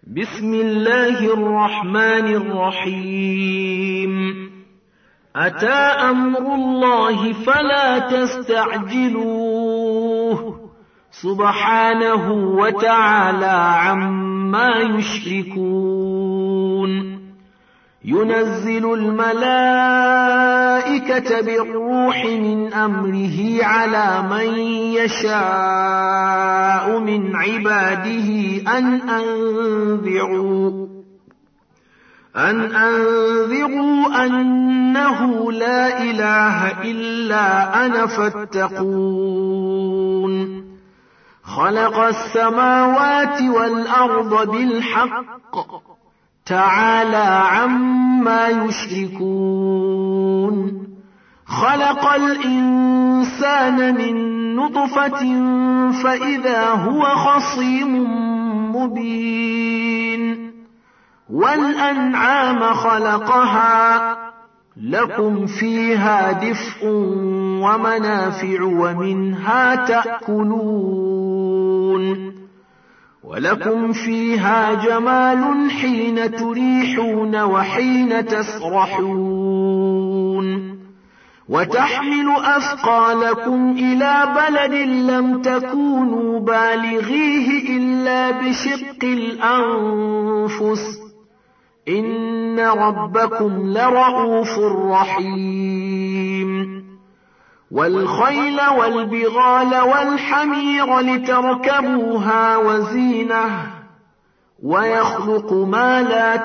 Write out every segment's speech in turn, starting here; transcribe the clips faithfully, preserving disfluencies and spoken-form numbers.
بسم الله الرحمن الرحيم أتى أمر الله فلا تستعجلوه سبحانه وتعالى عما يشركون ينزل الملائكة بالروح من أمره على من يشاء من عباده أن أنذروا أن أنذروا أنه لا إله إلا أنا فاتقون خلق السماوات والأرض بالحق تعالى عما يشركون خلق الإنسان من نطفة فإذا هو خصيم مبين والأنعام خلقها لكم فيها دفء ومنافع ومنها تأكلون ولكم فيها جمال حين تريحون وحين تسرحون وتحمل أثقالكم إلى بلد لم تكونوا بالغيه إلا بشق الأنفس إن ربكم لرؤوف رحيم والخيل والبغال والحمير لتركبوها وزينة ويخلق ما لا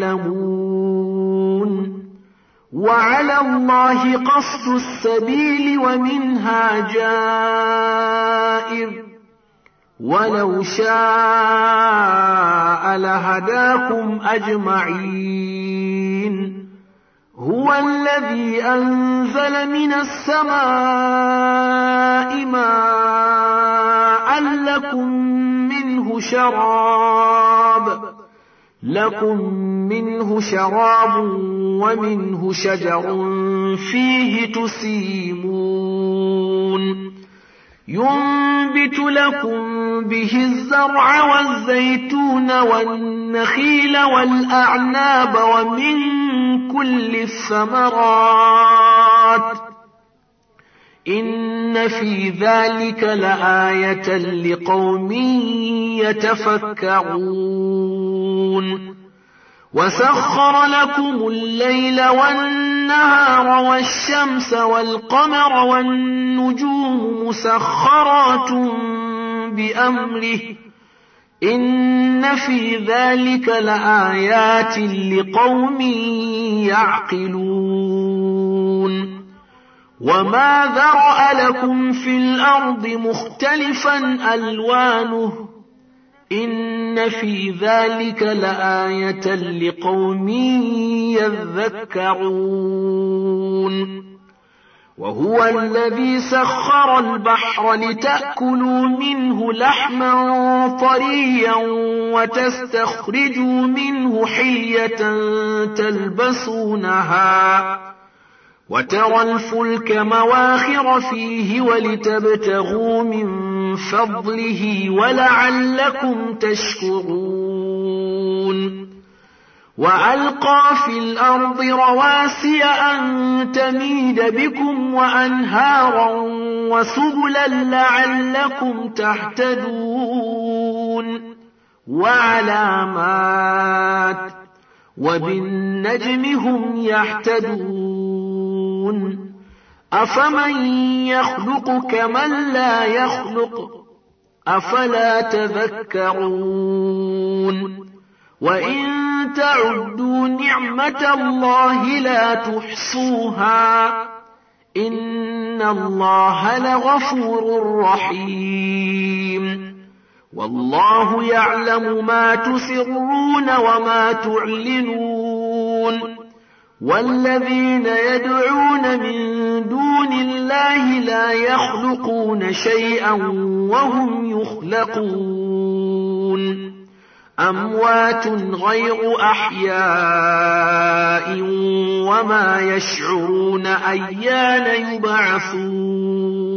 تعلمون وعلى الله قصد السبيل ومنها جائر ولو شاء لهداكم أجمعين هو الذي أنزل من السماء ماء لكم منه شراب لكم منه شراب ومنه شجر فيه تسيمون ينبت لكم به الزرع والزيتون والنخيل والأعناب ومن كل الثمرات إن في ذلك لآية لقوم يتفكرون وسخر لكم الليل والنهار والشمس والقمر والنجوم مسخرات بأمره إن في ذلك لآيات لقوم يعقلون وما ذرأ لكم في الأرض مختلفا ألوانه إن في ذلك لآية لقوم يذكرون وهو الذي سخر البحر لتأكلوا منه لحما طريا وتستخرجوا منه حلية تلبسونها وترى الفلك مواخر فيه ولتبتغوا من فضله ولعلكم تشكرون وألقى في الأرض رواسي أن تميد بكم وأنهارا وسبلا لعلكم تهتدون وعلامات وبالنجم هم يهتدون أفمن يخلق كمن لا يخلق أفلا تذكرون وإن تعدوا نعمة الله لا تحصوها إن الله لغفور رحيم والله يعلم ما تسرون وما تعلنون والذين يدعون من دون الله لا يخلقون شيئا وهم يخلقون أموات غير أحياء وما يشعرون أيان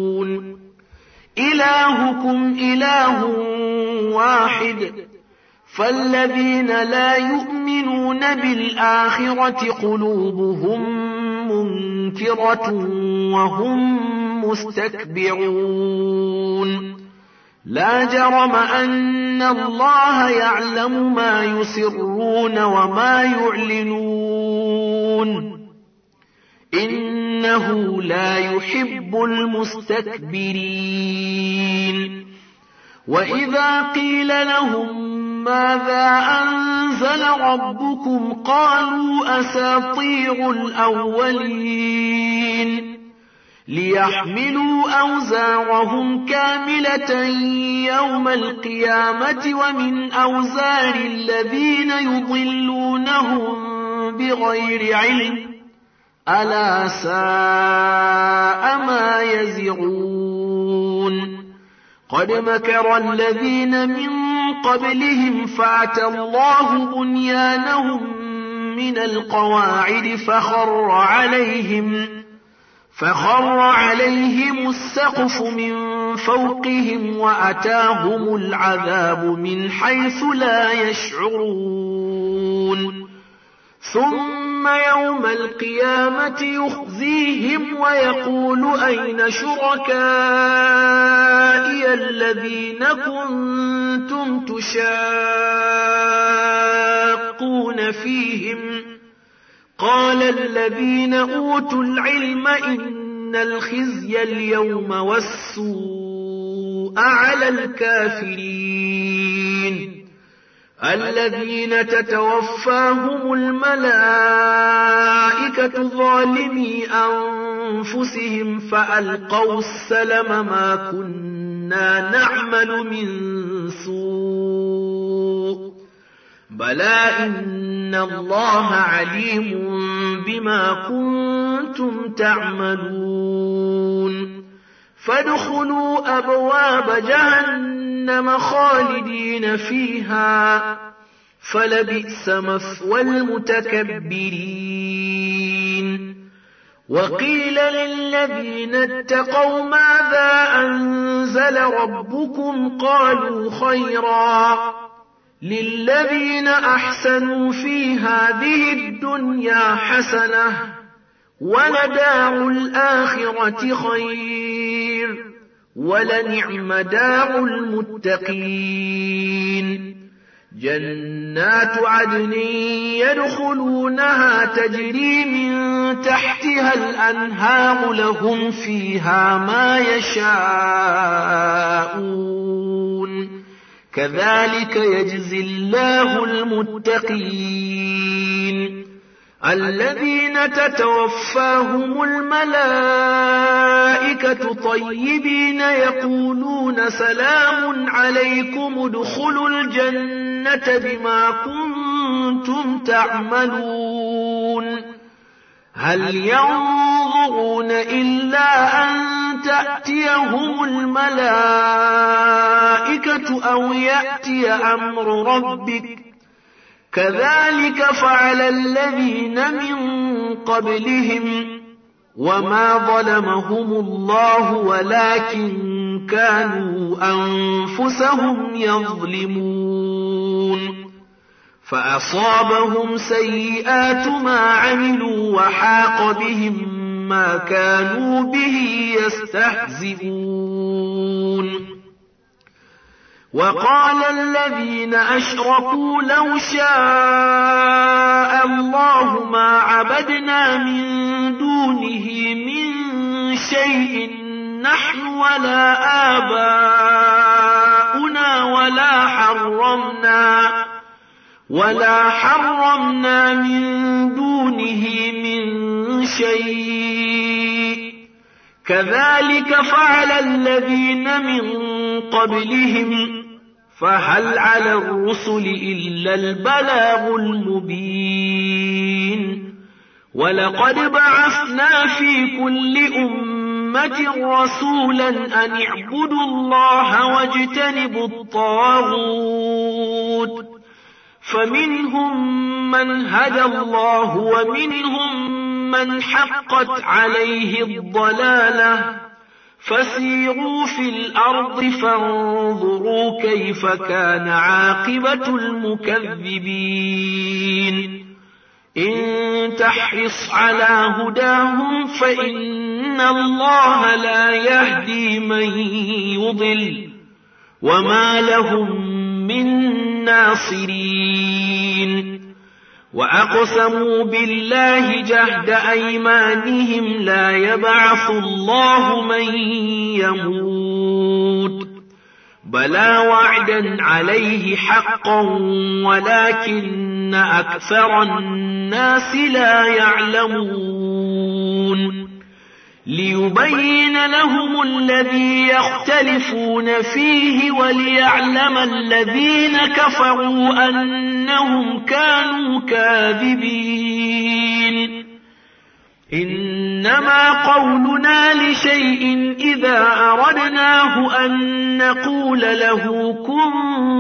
يبعثون إلهكم إله واحد فالذين لا يؤمنون بالآخرة قلوبهم منكرة وهم مستكبرون لا جرم أن الله يعلم ما يسرون وما يعلنون إنه لا يحب المستكبرين وإذا قيل لهم ماذا أنزل ربكم قالوا أساطير الأولين ليحملوا أوزارهم كاملة يوم القيامة ومن أوزار الذين يضلونهم بغير علم ألا ساء ما يزرون قد مكر الذين من قبلهم فأتى الله بنيانهم من القواعد فخر عليهم فخر عليهم السقف من فوقهم وأتاهم العذاب من حيث لا يشعرون ثم يوم القيامة يخزيهم ويقول أين شركائي الذين كنتم تشاقون فيهم قال الذين أوتوا العلم إن الخزي اليوم والسوء على الكافرين الذين تتوفاهم الملائكة ظالمي أنفسهم فألقوا السلم ما كنا نعمل من سوء بلى إن الله عليم بما كنتم تعملون فادخلوا أبواب جهنم خالدين فيها فلبئس مثوى المتكبرين وقيل للذين اتقوا ماذا أنزل ربكم قالوا خيرا للذين أحسنوا في هذه الدنيا حسنة ولدار الآخرة خير ولنعم دار المتقين جنات عدن يدخلونها تجري من تحتها الأنهار لهم فيها ما يشاءون كذلك يجزي الله المتقين الذين تتوفاهم الملائكة طيبين يقولون سلام عليكم ادخلوا الجنة بما كنتم تعملون هل ينظرون إلا أن تأتيهم الملائكة أو يأتي أمر ربك كذلك فعل الذين من قبلهم وما ظلمهم الله ولكن كانوا أنفسهم يظلمون فأصابهم سيئات ما عملوا وحاق بهم ما كانوا به يستهزئون وقال الذين أشركوا لو شاء الله ما عبدنا من دونه من شيء نحن ولا آباؤنا ولا حرمنا ولا حرمنا من دونه من شيء كذلك فعل الذين من قبلهم فهل على الرسل إلا البلاغ المبين ولقد بعثنا في كل أمة رسولا أن اعبدوا الله واجتنبوا الطاغوت فمنهم من هدى الله ومنهم من حقت عليه الضلالة فسيروا في الأرض فانظروا كيف كان عاقبة المكذبين إن تحرص على هداهم فإن الله لا يهدي من يضل وما لهم من ناصرين وأقسموا بالله جهد أيمانهم لا يبعث الله من يموت بلى وعدا عليه حقا ولكن أكثر الناس لا يعلمون ليبين لهم الذي يختلفون فيه وليعلم الذين كفروا أنهم كانوا كاذبين إنما قولنا لشيء إذا أردناه أن نقول له كن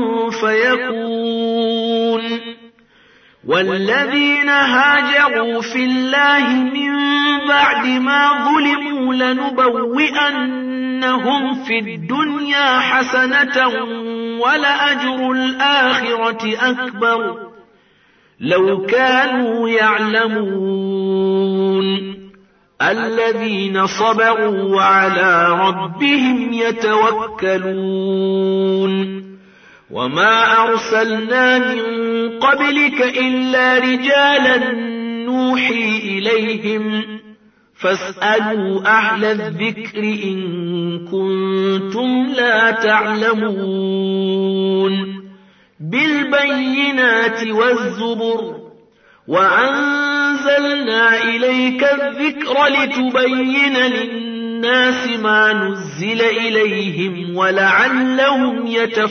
فيكون والذين هاجروا في الله من بعد ما ظلموا لنبوئنهم في الدنيا حسنة ولأجر الآخرة أكبر لو كانوا يعلمون الذين صبروا وعلى ربهم يتوكلون وما أرسلنا من قبلك إلا رجالا نوحي إليهم فاسألوا أهل الذكر إن كنتم لا تعلمون بالبينات والزبر وأنزلنا إليك الذكر لتبين للناس ما نزل إليهم ولعلهم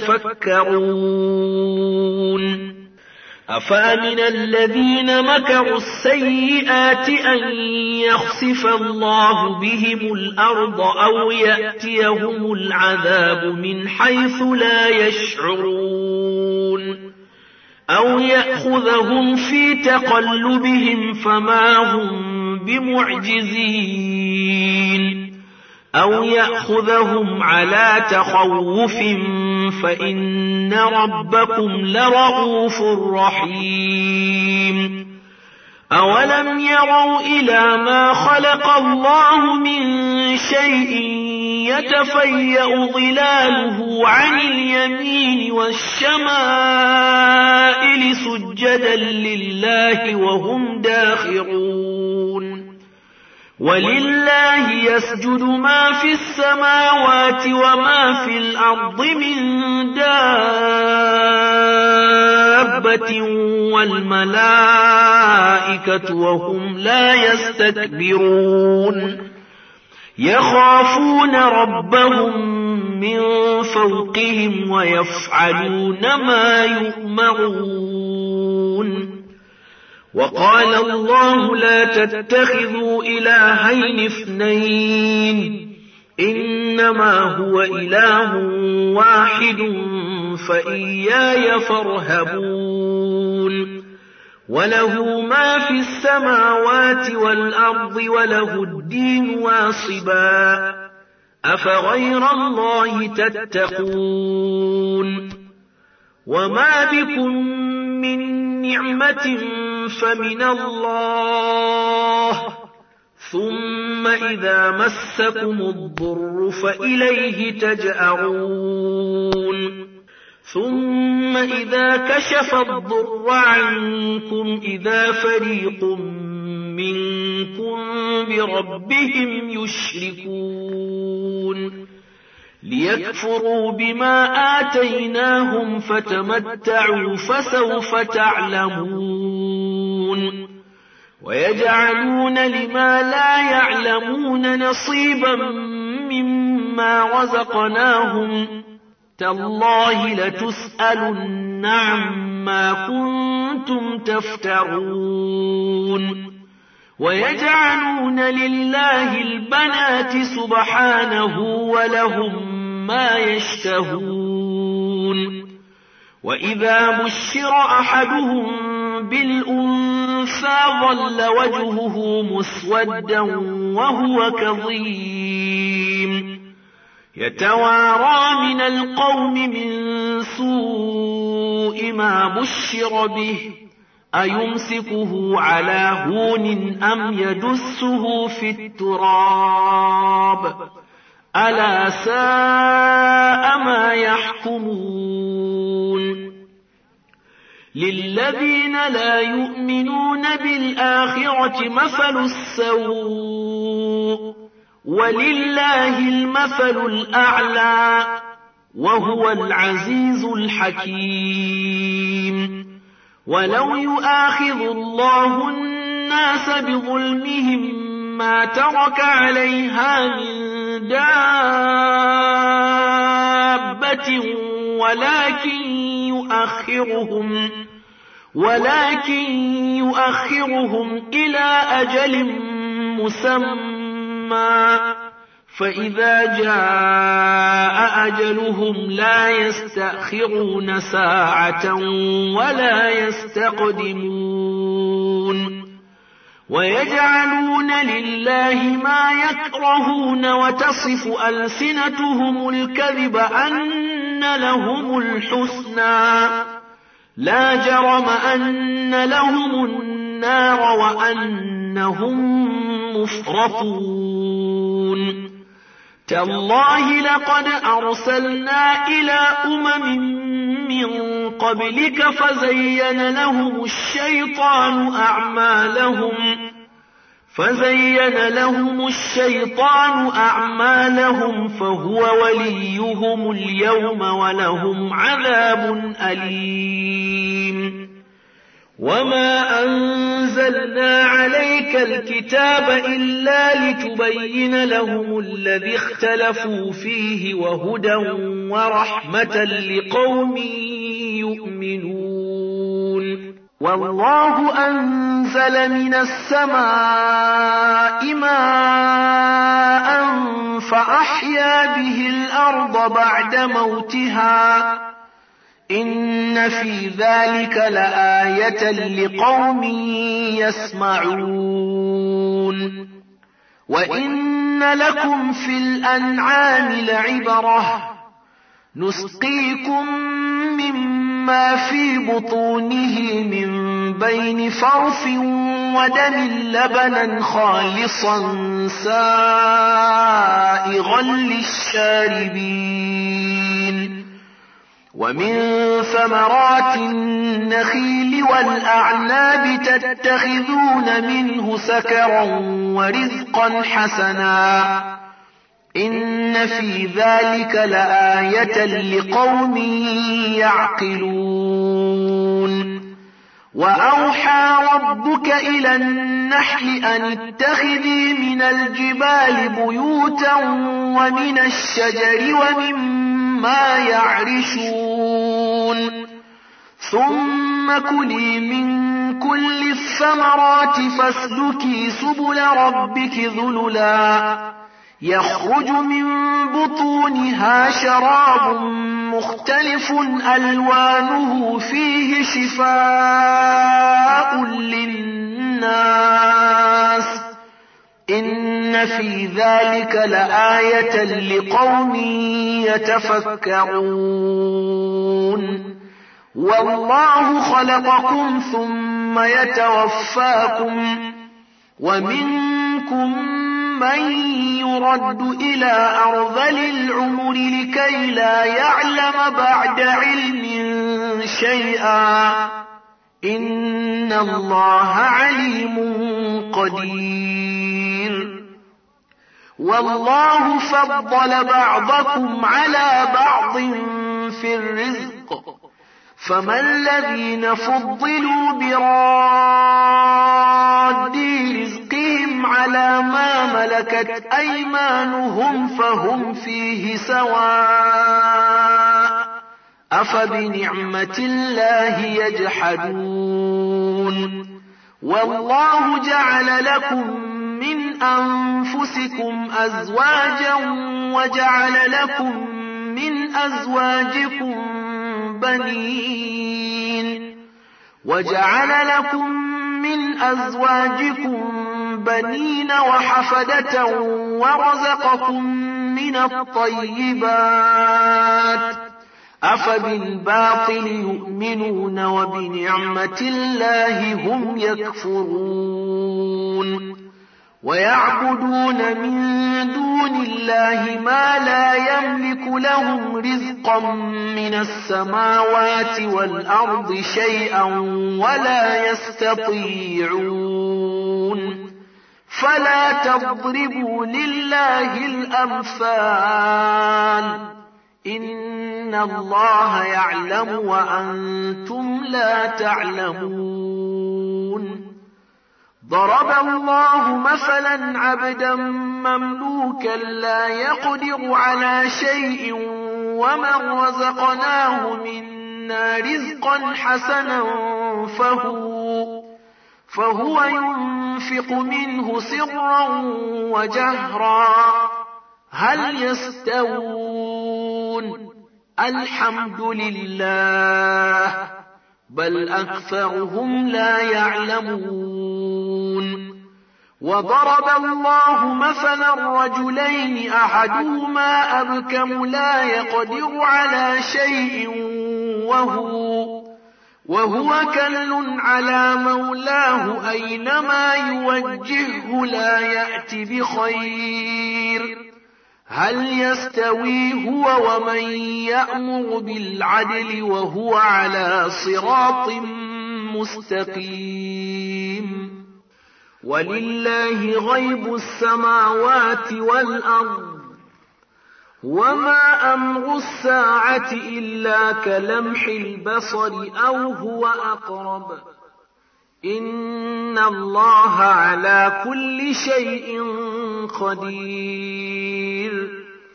يتفكرون أفأمن الذين مكروا السيئات أن يخسف الله بهم الأرض أو يأتيهم العذاب من حيث لا يشعرون أو يأخذهم في تقلبهم فما هم بمعجزين أو يأخذهم على تخوف فإن ربكم لرؤوف رحيم أولم يروا إلى ما خلق الله من شيء يتفيأ ظلاله عن اليمين والشمائل سجدا لله وهم داخرون ولله يسجد ما في السماوات وما في الأرض من دابة والملائكة وهم لا يستكبرون يخافون ربهم من فوقهم ويفعلون ما يؤمرون وقال الله لا تتخذوا إلهين اثنين إنما هو إله واحد فإياي فارهبون وله ما في السماوات والأرض وله الدين واصبا أفغير الله تتقون وما بكم من نعمة فمن الله ثم إذا مسكم الضر فإليه تجأرون ثم إذا كشف الضر عنكم إذا فريق منكم بربهم يشركون ليكفروا بما آتيناهم فتمتعوا فسوف تعلمون ويجعلون لما لا يعلمون نصيبا مما رزقناهم تالله لتسألن عما كنتم تفترون ويجعلون لله البنات سبحانه ولهم ما يشتهون وإذا بشر أحدهم بالأنثى ظل وجهه مسودا وهو كظيم يتوارى من القوم من سوء ما بشر به أيمسكه على هون أم يدسه في التراب ألا ساء ما يحكمون للذين لا يؤمنون بالآخرة مثل السوء ولله المثل الأعلى وهو العزيز الحكيم ولو يؤاخذ الله الناس بظلمهم ما ترك عليها من دابة ولكن يؤخرهم ولكن يؤخرهم إلى أجل مسمى فإذا جاء أجلهم لا يستأخرون ساعة ولا يستقدمون ويجعلون لله ما يكرهون وتصف ألسنتهم الكذب أن لهم الحسنى لا جرم أن لهم النار وأنهم مفرطون تالله لقد أرسلنا إلى أمم من قبلك فزين لهم الشيطان أعمالهم فزين لهم الشيطان أعمالهم فهو وليهم اليوم ولهم عذاب أليم وما أنزلنا عليك الكتاب إلا لتبين لهم الذي اختلفوا فيه وهدى ورحمة لقوم يؤمنون والله أنزل من السماء ماء فأحيا به الأرض بعد موتها إن في ذلك لآية لقوم يسمعون وإن لكم في الأنعام لعبرة نسقيكم مما في بطونه من بين فرث ودم لبنا خالصا سائغا للشاربين ومن ثمرات النخيل والأعناب تتخذون منه سكرا ورزقا حسنا إن في ذلك لآية لقوم يعقلون وأوحى ربك إلى النحل أن اتخذي من الجبال بيوتا ومن الشجر ومما يعرشون ثم كلي من كل الثمرات فاسلكي سبل ربك ذللا يخرج من بطونها شراب مختلف ألوانه فيه شفاء للناس إن في ذلك لآية لقوم يتفكرون والله خلقكم ثم يتوفاكم ومنكم من يرد إلى أرذل العمر لكي لا يعلم بعد علم شيئا إن الله عليم قدير والله فضل بعضكم على بعض في الرزق فما الذين فضلوا براد رزقهم على ما ملكت أيمانهم فهم فيه سواء أفبنعمة الله يجحدون والله جعل لكم من أنفسكم أزواجا وجعل لكم من أزواجكم بنين وجعل لكم من أزواجكم بنين وحفدة ورزقكم من الطيبات أفبالباطل يؤمنون وبنعمة الله هم يكفرون ويعبدون من دون الله ما لا يملك لهم رزقا من السماوات والأرض شيئا ولا يستطيعون فلا تضربوا لله الأمثال إن الله يعلم وأنتم لا تعلمون ضرب الله مثلا عبدا مملوكا لا يقدر على شيء ومن رزقناه منا رزقا حسنا فهو, فهو ينفق منه سرا وجهرا هل يستوون الحمد لله بل أكثرهم لا يعلمون وضرب الله مثلا رجلين أحدهما أبكم لا يقدر على شيء وهو وهو كل على مولاه أينما يوجهه لا يأتي بخير هل يستوي هو ومن يأمر بالعدل وهو على صراط مستقيم ولله غيب السماوات والأرض وما أمر الساعة إلا كلمح البصر أو هو أقرب إن الله على كل شيء قدير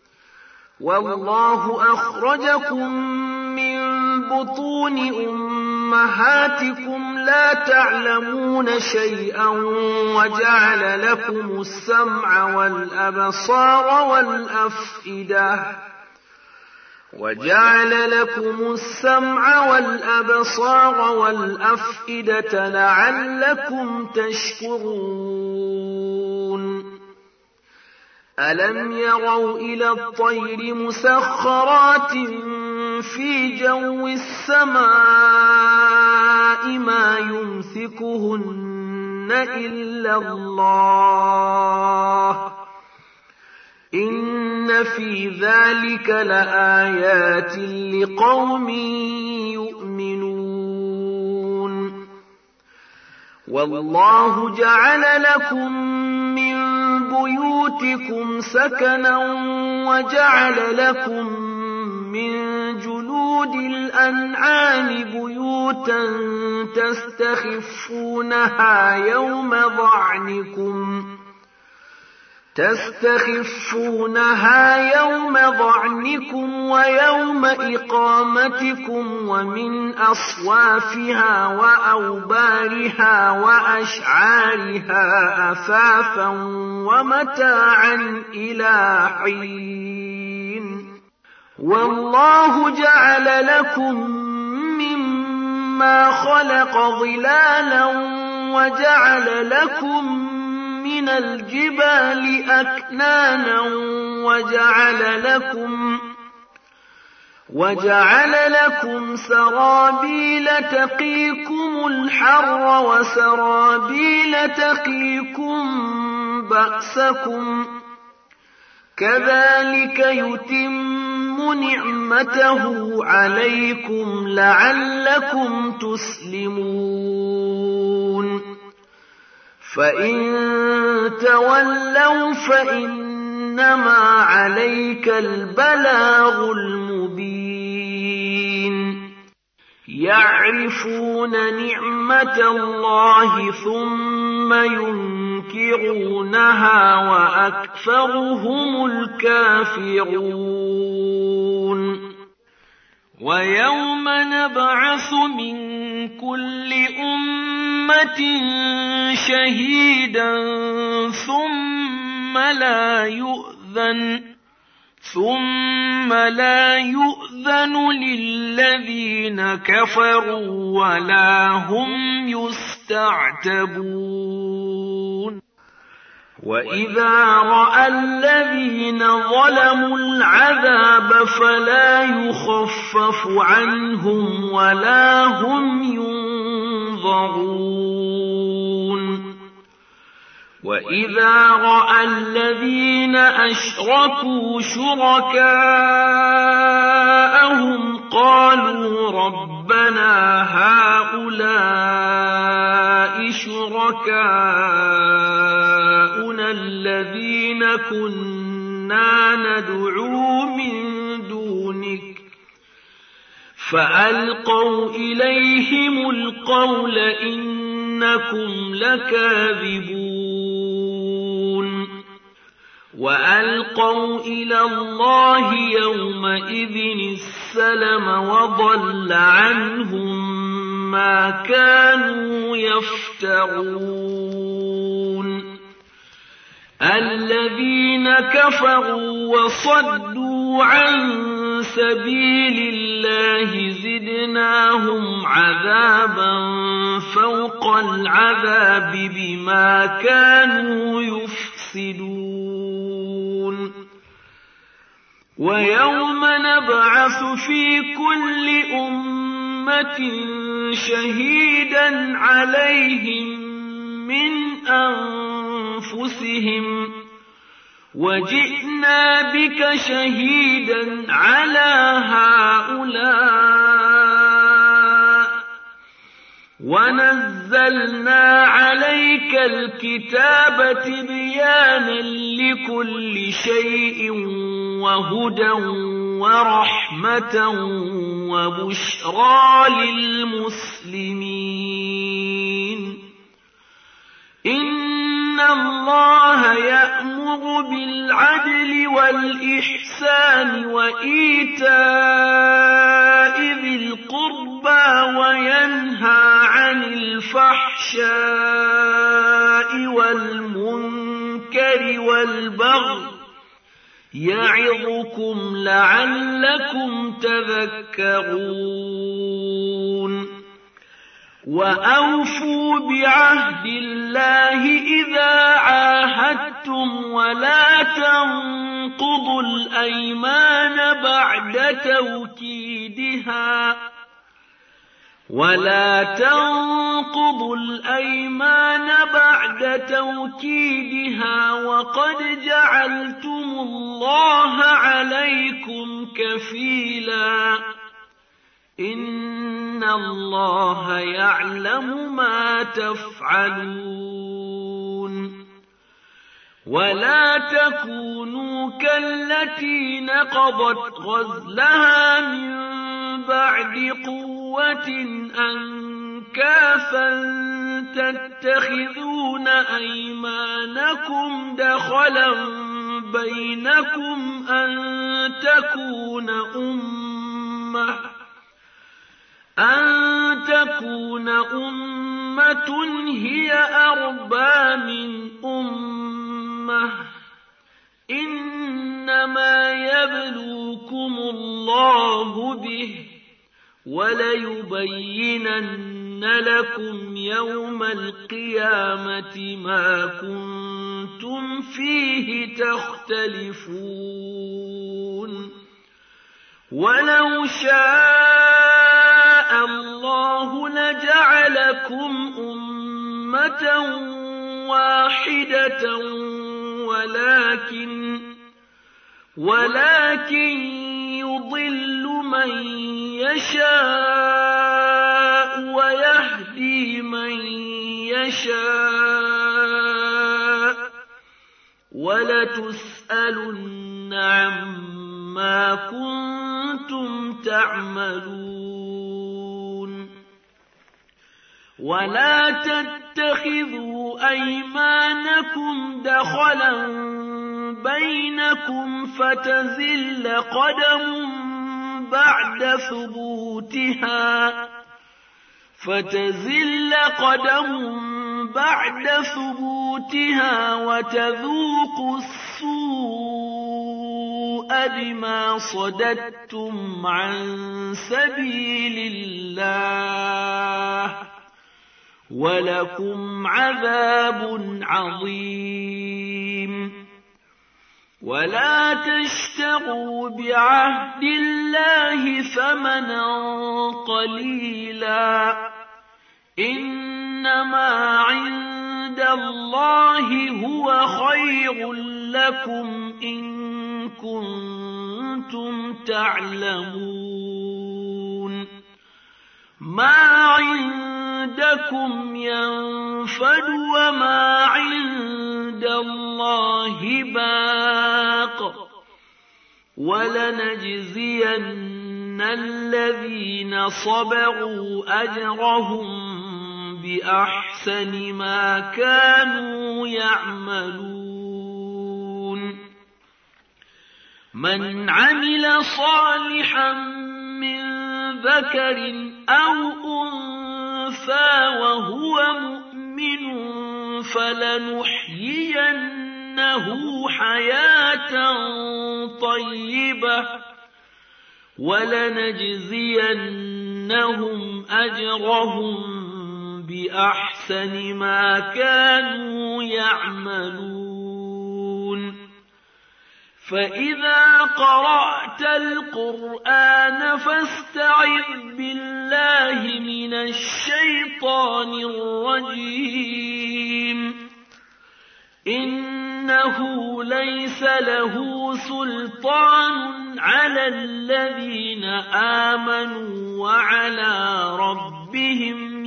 والله أخرجكم من بطون أمهاتكم لا تعلمون شيئا وجعل لكم السمع والأبصار والأفئدة وجعل لكم السمع والأبصار والأفئدة لعلكم تشكرون ألم يروا إلى الطير مسخرات في جو السماء ما يمسكهن إلا الله إن في ذلك لآيات لقوم يؤمنون والله جعل لكم من بيوتكم سكنا وجعل لكم من جلود الأنعام بيوتا تستخفونها يوم ضعنكم تستخفونها يوم ضعنكم ويوم إقامتكم ومن أصوافها وأوبارها وأشعارها أثاثا ومتاعا إلى حين والله جعل لكم مما خلق ظلالا وجعل لكم من الجبال أكنانا وجعل لكم وجعل لكم سرابيل تقيكم الحر وسرابيل تقيكم بأسكم كذلك يتم نعمته عليكم لعلكم تسلمون فإن تولوا فإنما عليك البلاغ المبين يعرفون نعمة الله ثم ينكرونها وأكثرهم الكافرون ويوم نبعث من كل أمة شهيدا ثم لا يؤذن ثم لا يؤذن للذين كفروا ولا هم يستعتبون وإذا رأى الذين ظلموا العذاب فلا يخفف عنهم ولا هم ينظرون وإذا رأى الذين أشركوا شركاءهم قالوا ربنا هؤلاء شركاؤنا الذين كنا ندعو من دونك فألقوا إليهم القول إنكم لكاذبون وألقوا إلى الله يومئذ السلم وضل عنهم ما كانوا يفترون الذين كفروا وصدوا عن سبيل الله زدناهم عذابا فوق العذاب بما كانوا يفسدون ويوم نبعث في كل أمة شهيدا عليهم من أنفسهم وجئنا بك شهيدا على هؤلاء ونزلنا عليك الكتاب تبيانا لكل شيء وهدى ورحمة وبشرى للمسلمين إن الله يأمر بالعدل والإحسان وإيتاء ذي القربى وينهى عن الفحشاء والمنكر والبغي يعظكم لعلكم تذكرون وأوفوا بعهد الله إذا عاهدتم ولا تنقضوا الأيمان بعد توكيدها ولا تنقضوا الأيمان بعد توكيدها وقد جعلتم الله عليكم كفيلا إن الله يعلم ما تفعلون ولا تكونوا كالتي نقضت غزلها من بعد قوة أنكاثا تتخذون أيمانكم دخلا بينكم أن تكون أمة أن تكون أمة هي أربى من أمة إنما يبلوكم الله به وليبينن لكم يوم القيامة ما كنتم فيه تختلفون ولو شاء الله لجعلكم أمة واحدة ولكن ولكن يضل من يشاء ويهدي من يشاء ولتسألن عما كنتم تعملون ولا تتخذوا أيمانكم دخلا بينكم فتزل قدم بعد ثبوتها فتزل قدم بعد ثبوتها وتذوقوا السوء بما صددتم عن سبيل الله ولكم عذاب عظيم. ولا تشتروا بعهد الله ثمنا قليلا، إنما عند الله هو خير لكم إن كنتم تعلمون. ما عندكم ينفد وما عند الله باق، ولنجزين الذين صبروا أجرهم بأحسن ما كانوا يعملون. من عمل صالحا من ذكر أو أنثى وهو مؤمن فلنحيينه حياة طيبة ولنجزينهم أجرهم بأحسن ما كانوا يعملون. فإذا قرأت القرآن فاستعذ بالله من الشيطان الرجيم، إنه ليس له سلطان على الذين آمنوا وعلى ربهم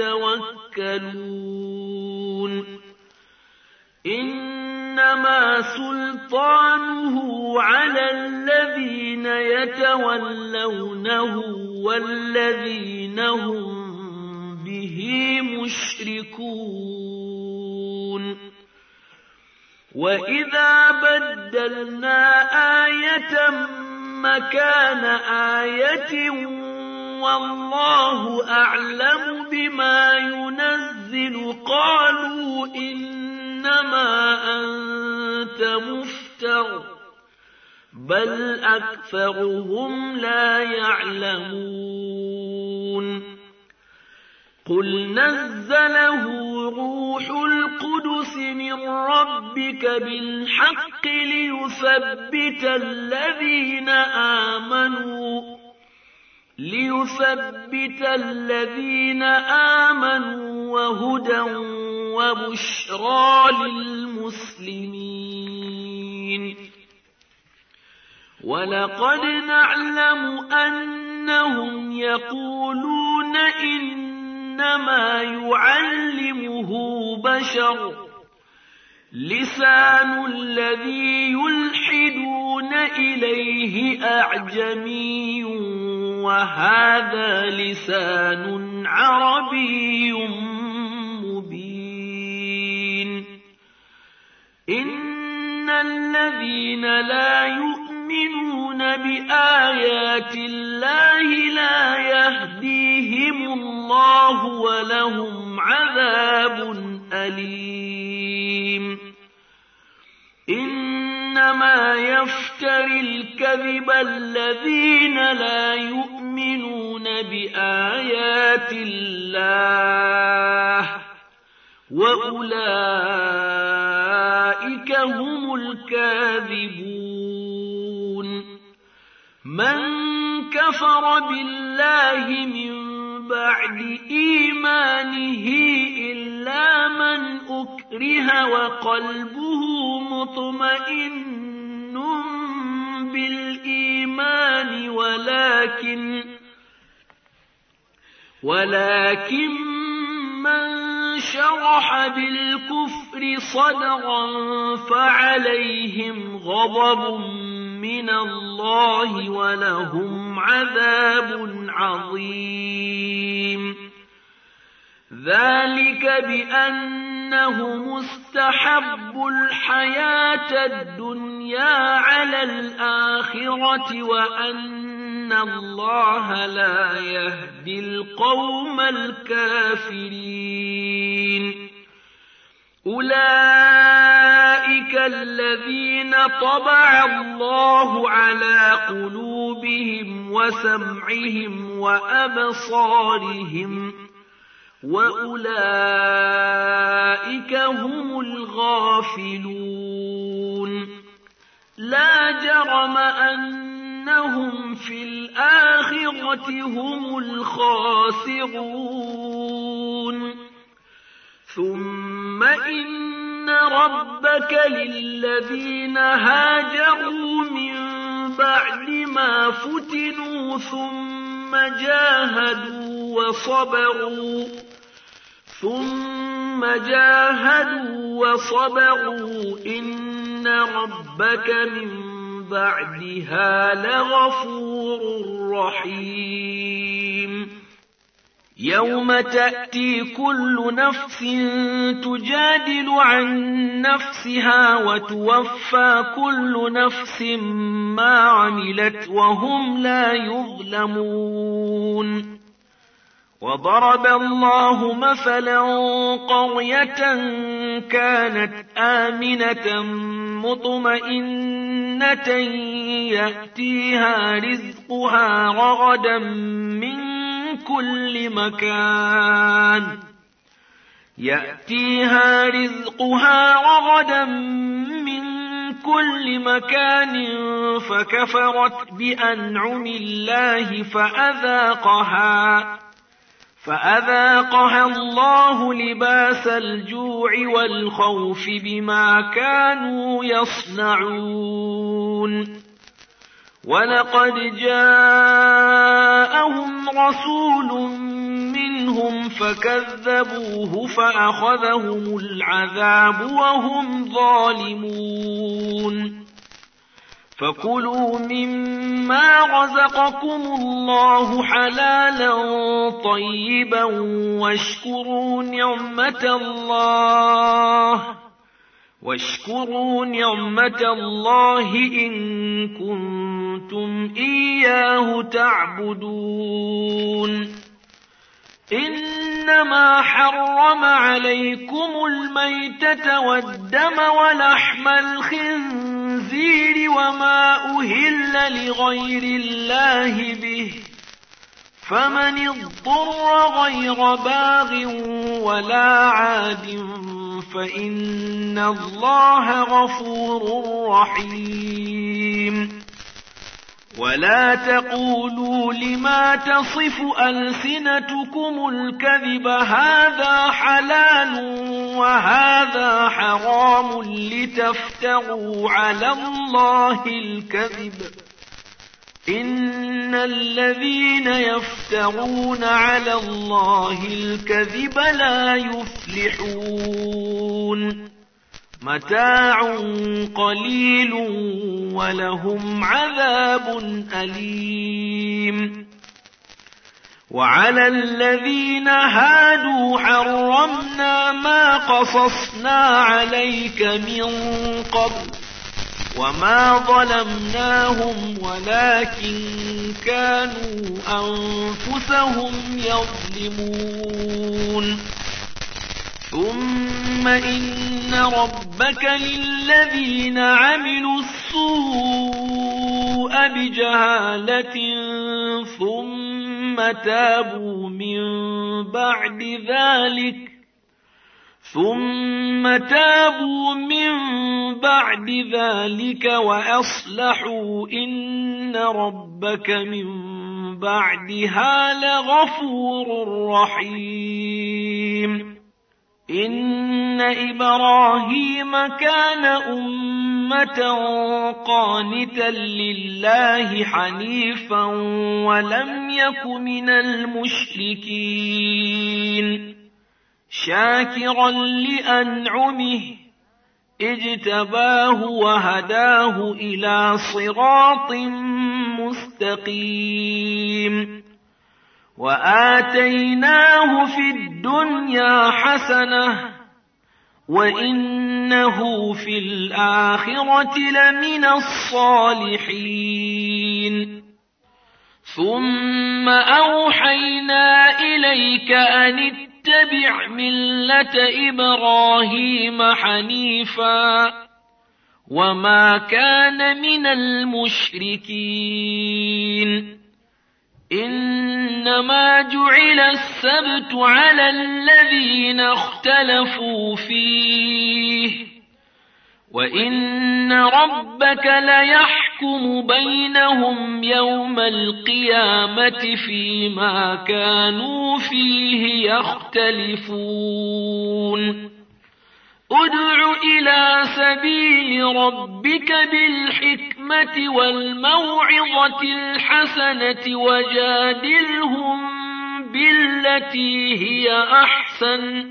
يتوكلون. إنما سلطانه على الذين يتولونه والذين هم به مشركون. وإذا بدلنا آية مكان آية والله أعلم بما ينزل قالوا إنما أنت مفتر بل أكثرهم لا يعلمون. قل نزله روح القدس من ربك بالحق ليثبت الذين آمنوا ليثبت الذين آمنوا وهدى وبشرى للمسلمين. ولقد نعلم أنهم يقولون إنما يعلمه بشر لسان الذي يلحدون إليه أعجمي وهذا لسان عربي مبين. إن الذين لا يؤمنون بآيات الله لا يهديهم الله ولهم عذاب أليم. إنما يفتري الكذب الذين لا يؤمنون بآيات الله وأولئك هم الكاذبون. من كفر بالله من بعد إيمانه إلا من أكره وقلبه مطمئن بالإيمان ولكن ولكن من شرح بالكفر صدرا فعليهم غضب من الله ولهم عذاب عظيم. ذلك بأنهم استحبوا الحياة الدنيا على الآخرة وأن الله لا يهدي القوم الكافرين. أولئك الذين طبع الله على قلوبهم وسمعهم وأبصارهم وأولئك هم الغافلون لا جرم أنهم في الآخرة هم الخاسرون ثم إن ربك للذين هاجروا من بعد ما فتنوا ثم جاهدوا وصبروا ثم جاهدوا وصبروا إن ربك من بعدها لغفور رحيم يوم تأتي كل نفس تجادل عن نفسها وتوفى كل نفس ما عملت وهم لا يظلمون وضرب الله مثلا قرية كانت آمنة مطمئنة يأتيها رزقها رغدا من كل مكان يأتيها رزقها رغدا من كل مكان فكفرت بأنعم الله فأذاقها فأذاقها الله لباس الجوع والخوف بما كانوا يصنعون ولقد جاءهم رسول منهم فكذبوه فأخذهم العذاب وهم ظالمون فكلوا مما رزقكم الله حلالا طيبا واشكروا نعمة الله واشكروا نعمة الله إن كنتم إياه تعبدون إنما حرم عليكم الميتة والدم ولحم الخنزير وما أهل لغير الله به فمن اضطر غير باغ ولا عاد فإن الله غفور رحيم ولا تقولوا لما تصف ألسنتكم الكذب هذا حلال وهذا حرام لتفتروا على الله الكذب إن الذين يفترون على الله الكذب لا يفلحون متاع قليل ولهم عذاب أليم وعلى الذين هادوا حرمنا ما قصصنا عليك من قبل وما ظلمناهم ولكن كانوا أنفسهم يظلمون ثم إن ربك للذين عملوا السوء بجهالة ثم تابوا من بعد ذلك ثم تابوا من بعد ذلك وأصلحوا إن ربك من بعدها لغفور رحيم إن إبراهيم كان أمة قانتا لله حنيفا ولم يك من المشركين شاكرا لأنعمه اجتباه وهداه إلى صراط مستقيم وآتيناه في الدنيا حسنة وإنه في الآخرة لمن الصالحين ثم أوحينا إليك أن اتبع ملة إبراهيم حنيفا وما كان من المشركين إنما جعل السبت على الذين اختلفوا فيه وإن ربك ليحكم بينهم يوم القيامة فيما كانوا فيه يختلفون ادع إلى سبيل ربك بالحكمة والموعظة الحسنة وجادلهم بالتي هي أحسن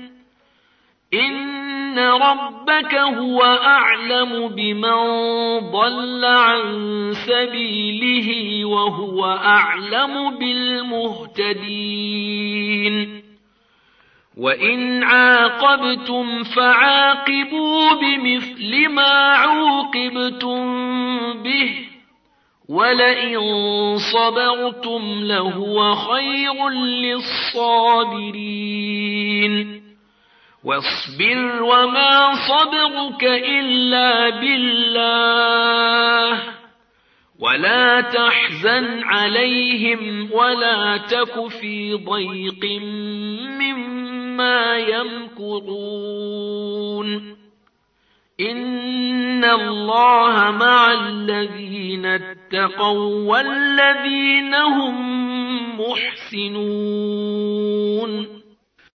إن ربك هو أعلم بمن ضل عن سبيله وهو أعلم بالمهتدين وإن عاقبتم فعاقبوا بمثل ما عوقبتم به ولئن صبرتم لهو خير للصابرين واصبر وما صبرك إلا بالله ولا تحزن عليهم ولا تك في ضيق مما يمكرون إن الله مع الذين اتقوا والذين هم محسنون